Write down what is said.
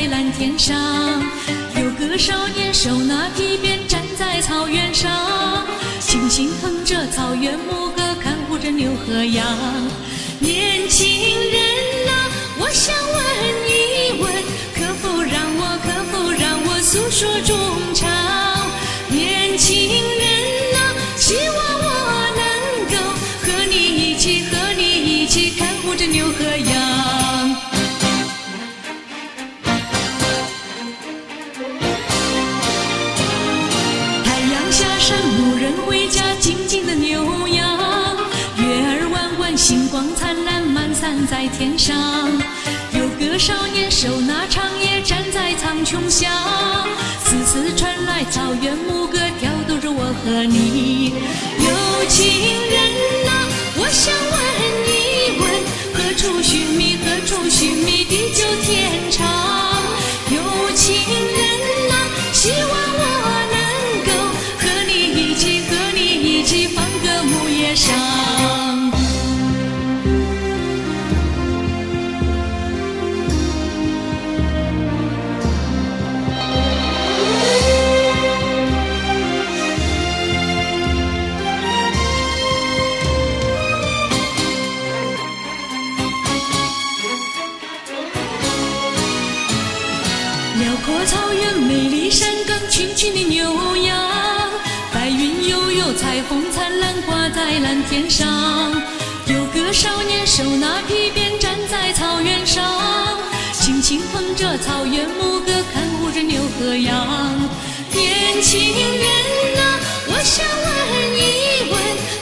在蓝天上。有个少年手拿皮鞭站在草原上，轻轻哼着草原牧歌，看护着牛和羊。年轻人啊，我想问一问，可否让我诉说衷肠？年轻人啊，希望我能够和你一起看护着牛和羊。太阳下山，牧人回家，静静的牛羊，月儿弯弯，星光灿烂，满散在天上。有个少年手拿长叶站在苍穹下，丝丝传来草原牧歌，挑逗着我和你。有情人啊，我想问一问，何处寻觅地久天长？有情人啊，希望我能够和你一起放歌牧野上。辽阔草原，美丽山岗，群群的牛羊，白云悠悠，彩虹灿烂，挂在蓝天上。有个少年手拿皮鞭站在草原上，轻轻哼着草原牧歌，看护着牛和羊。年轻人啊，我想问一问，